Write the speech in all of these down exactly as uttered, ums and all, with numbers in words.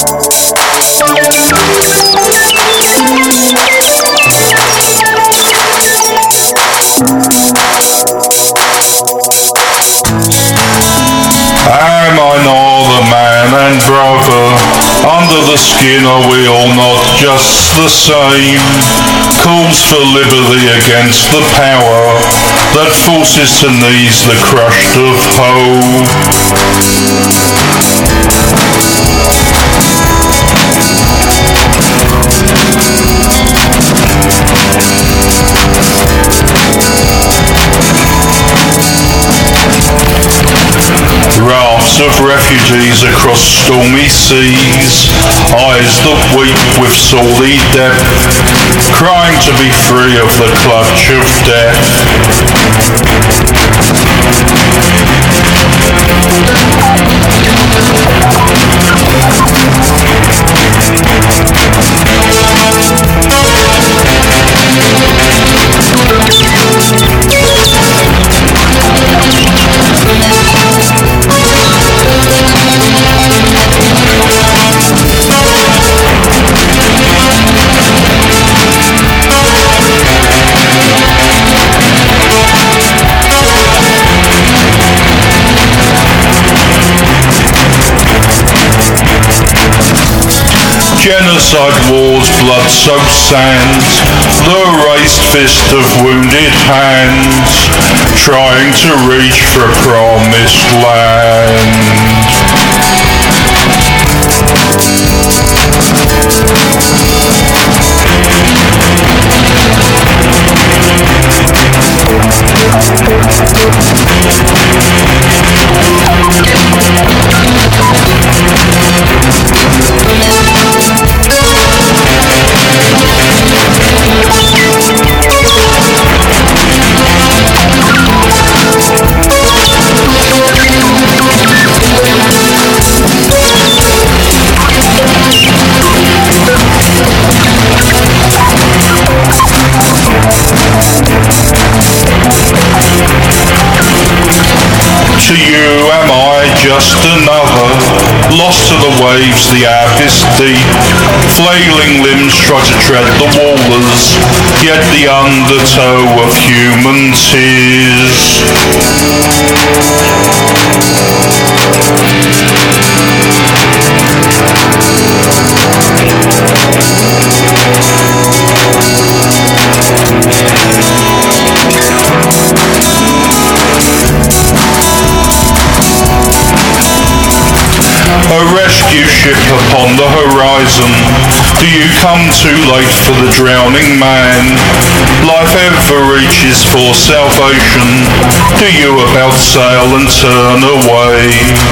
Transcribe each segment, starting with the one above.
Am I not the man and brother? Under the skin are we all not just the same? Calls for liberty against the power that forces to knees the crushed of hope. Rafts of refugees across stormy seas, eyes that weep with salty depth, crying to be free of the clutch of death. Genocide wars, blood-soaked sands, the raised fist of wounded hands, trying to reach for a promised land. To you am I just another, lost to the waves, the abyss deep. Flailing limbs try to tread the waters, yet the undertow of human tears. A rescue ship upon the horizon, do you come too late for the drowning man? Life ever reaches for salvation, do you about sail and turn away?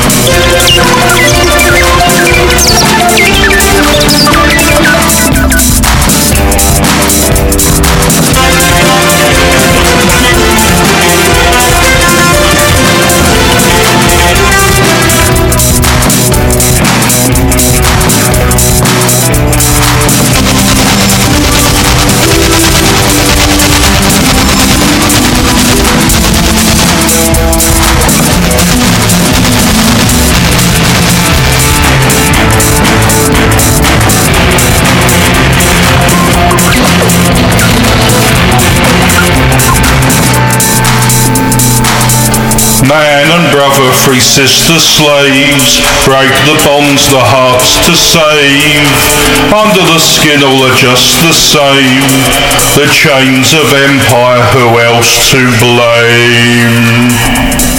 Man and brother, free sister slaves, break the bonds, the hearts to save. Under the skin all are just the same, the chains of empire, who else to blame?